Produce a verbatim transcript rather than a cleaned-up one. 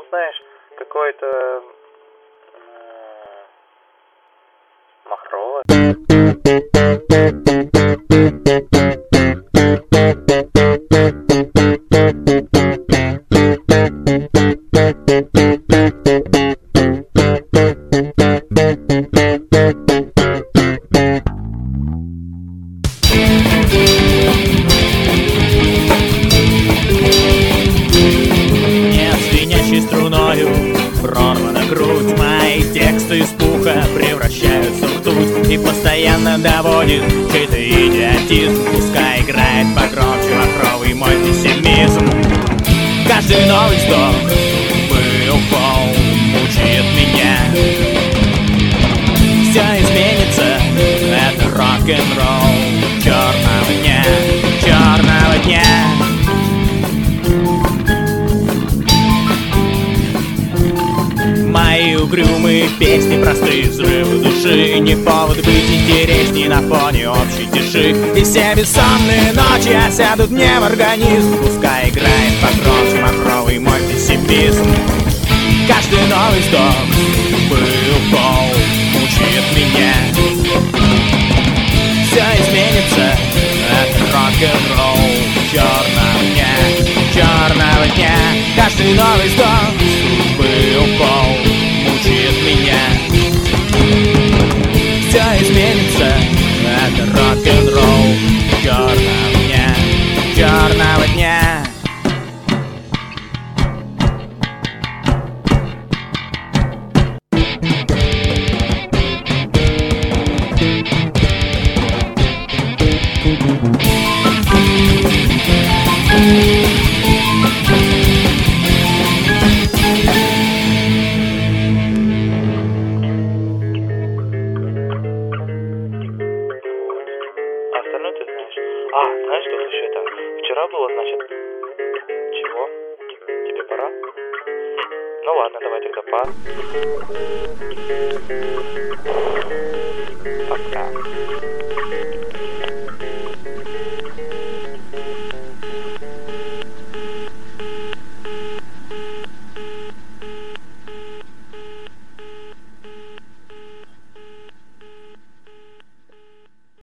знаешь, какой-то махровый. Прорвана грудь, мои тексты из пуха превращаются в ртуть и постоянно доводит чей-то идиотизм. Пускай играет погромче махровый мой пессимизм. Каждый новый вздох был пол, мучает меня. Все изменится, это рок-н-ролл черного дня, черного дня. Мои угрюмые песни, простые взрывы души, не повод быть интересней на фоне общей тиши. И все бессонные ночи осядут мне в организм. Пускай играет погромче махровый мой пессимизм. Каждый новый вздох был пол, мучает меня. Все изменится, это рок-н-ролл черного дня, черного дня. Каждый новый вздох был пол, мучает меня. Все изменится, это рок-н-ролл черного дня, черного дня. Остальное ты знаешь. А, знаешь что, слушай, это вчера было, значит... Чего? Тебе пора? Ну ладно, давай тогда па. Пока.